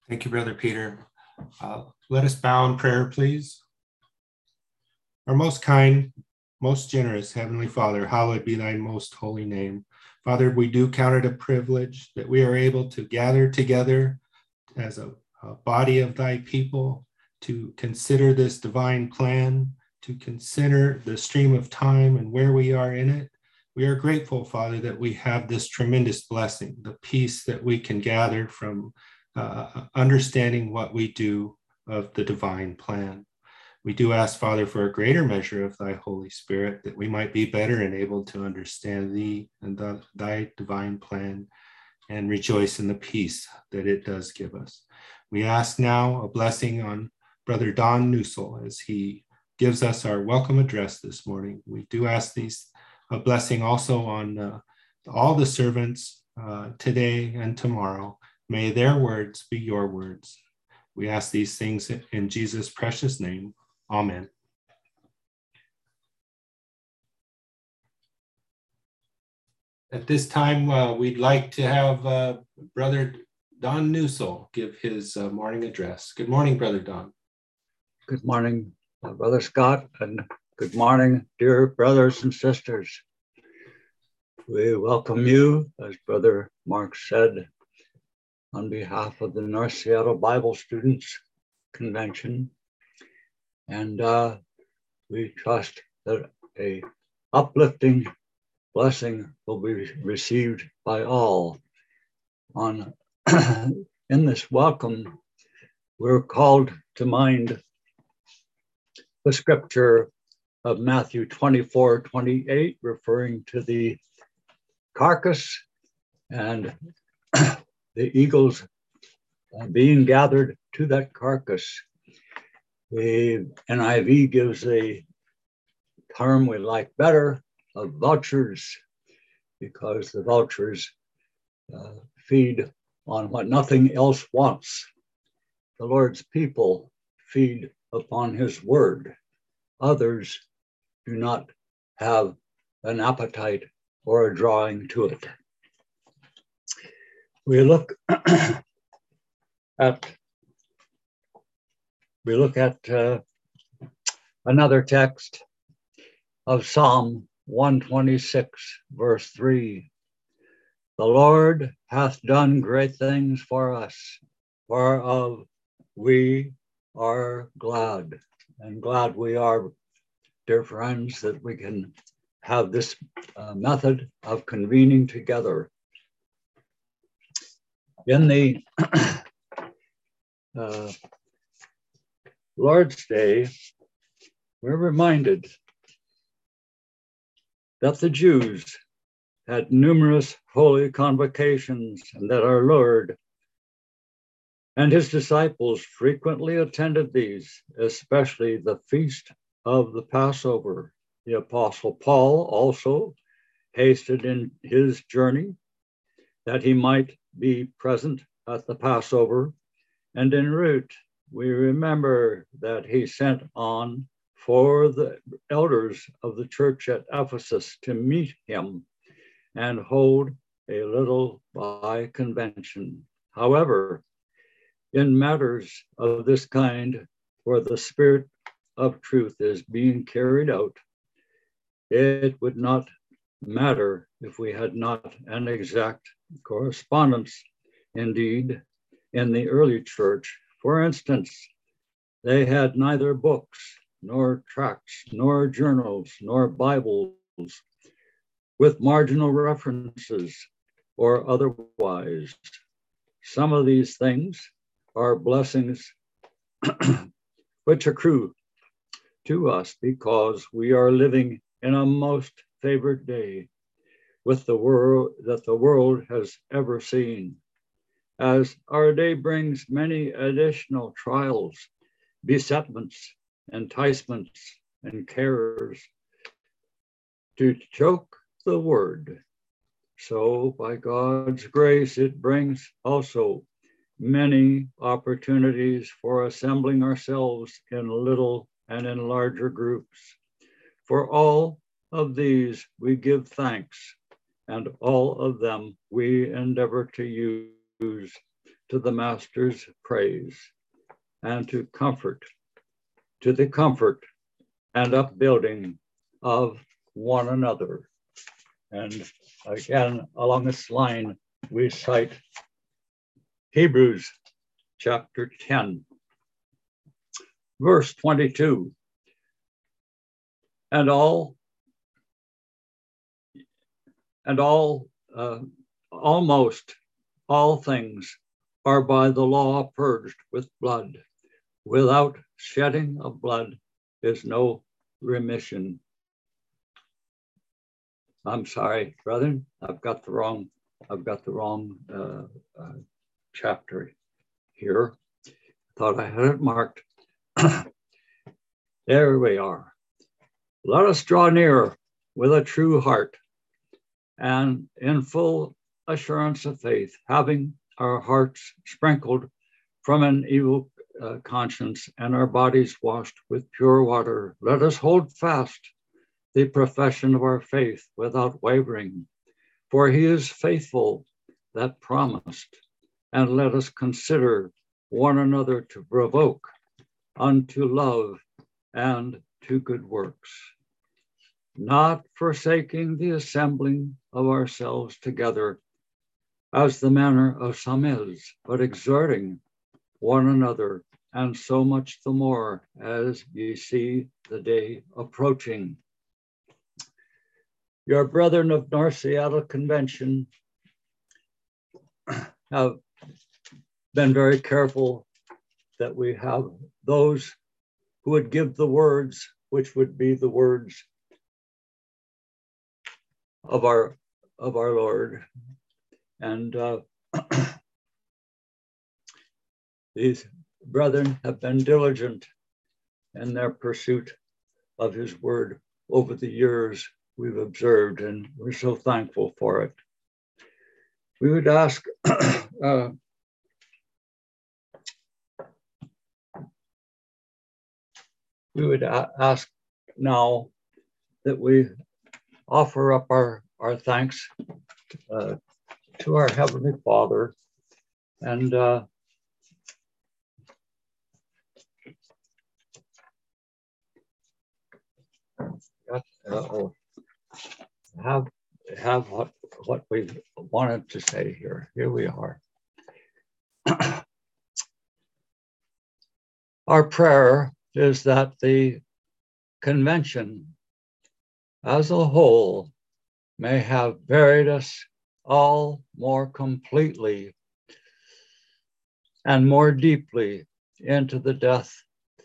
Thank you, Brother Peter. Let us bow in prayer, please. Our most kind, most generous Heavenly Father, hallowed be thy most holy name. Father, we do count it a privilege that we are able to gather together as a body of thy people to consider this divine plan, to consider the stream of time and where we are in it. We are grateful, Father, that we have this tremendous blessing, the peace that we can gather from understanding what we do of the divine plan. We do ask, Father, for a greater measure of thy Holy Spirit, that we might be better enabled to understand thee and thy divine plan and rejoice in the peace that it does give us. We ask now a blessing on Brother Don Newsell as he gives us our welcome address this morning. We do ask a blessing also on all the servants today and tomorrow. May their words be your words. We ask these things in Jesus' precious name. Amen. At this time, we'd like to have Brother Don Newsell give his morning address. Good morning, Brother Don. Good morning, Brother Scott, and good morning, dear brothers and sisters. We welcome you, as Brother Mark said, on behalf of the North Seattle Bible Students Convention. And we trust that a uplifting blessing will be received by all. In this welcome, we're called to mind the scripture of Matthew 24:28, referring to the carcass and the eagles being gathered to that carcass. The NIV gives a term we like better of vultures, because the vultures feed on what nothing else wants. The Lord's people feed upon his word. Others do not have an appetite or a drawing to it. We look at another text of Psalm 126, verse 3. The Lord hath done great things for us, whereof we are glad. And glad we are, dear friends, that we can have this method of convening together. In the Lord's Day, we're reminded that the Jews had numerous holy convocations and that our Lord and his disciples frequently attended these, especially the feast of the Passover. The Apostle Paul also hasted in his journey that he might be present at the Passover, and en route we remember that he sent on for the elders of the church at Ephesus to meet him and hold a little by convention. However, in matters of this kind, where the spirit of truth is being carried out, it would not matter if we had not an exact correspondence. Indeed, in the early church, for instance, they had neither books, nor tracts, nor journals, nor Bibles with marginal references or otherwise. Some of these things are blessings which accrue to us because we are living in a most favored day with the world that the world has ever seen. As our day brings many additional trials, besetments, enticements, and cares to choke the word, so by God's grace it brings also many opportunities for assembling ourselves in little and in larger groups. For all of these we give thanks, and all of them we endeavor to use to the Master's praise, and to the comfort and upbuilding of one another. And again, along this line, we cite Hebrews chapter 10, verse 22. Almost all things are by the law purged with blood. Without shedding of blood is no remission. I'm sorry, brethren, I've got the wrong chapter here. Thought I had it marked. There we are. Let us draw near with a true heart and in full assurance of faith, having our hearts sprinkled from an evil conscience and our bodies washed with pure water. Let us hold fast the profession of our faith without wavering, for he is faithful that promised. And let us consider one another to provoke unto love and to good works, not forsaking the assembling of ourselves together, as the manner of some is, but exhorting one another, and so much the more as ye see the day approaching. Your brethren of North Seattle Convention have been very careful that we have those who would give the words, which would be the words of our Lord. And these brethren have been diligent in their pursuit of his word over the years we've observed, and we're so thankful for it. We would ask ask now that we offer up our thanks to our Heavenly Father, and have what we wanted to say here. Here we are. Our prayer is that the convention as a whole may have buried us all more completely and more deeply into death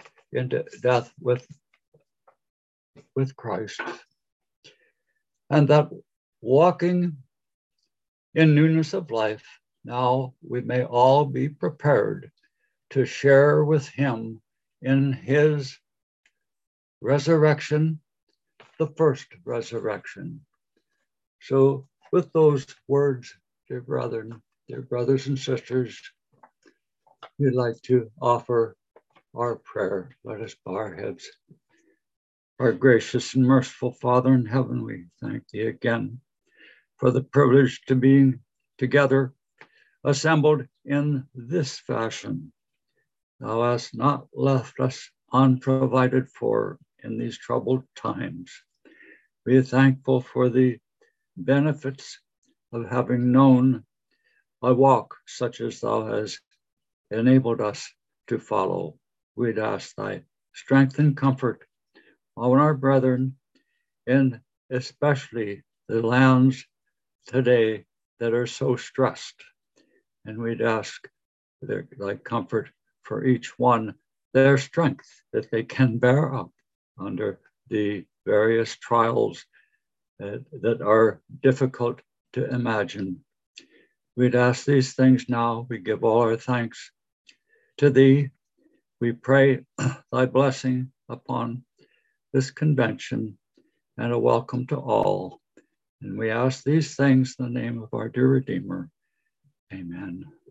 with Christ, and that walking in newness of life, now we may all be prepared to share with him in his resurrection, the first resurrection. So with those words, dear brothers and sisters, we'd like to offer our prayer. Let us bow our heads. Our gracious and merciful Father in heaven, we thank thee again for the privilege to being together, assembled in this fashion. Thou hast not left us unprovided for in these troubled times. We are thankful for the benefits of having known a walk such as thou hast enabled us to follow. We'd ask thy strength and comfort on our brethren, and especially the lands today that are so stressed. And we'd ask thy comfort for each one, their strength that they can bear up under the various trials that are difficult to imagine. We'd ask these things now. We give all our thanks to thee. We pray thy blessing upon this convention and a welcome to all. And we ask these things in the name of our dear Redeemer. Amen.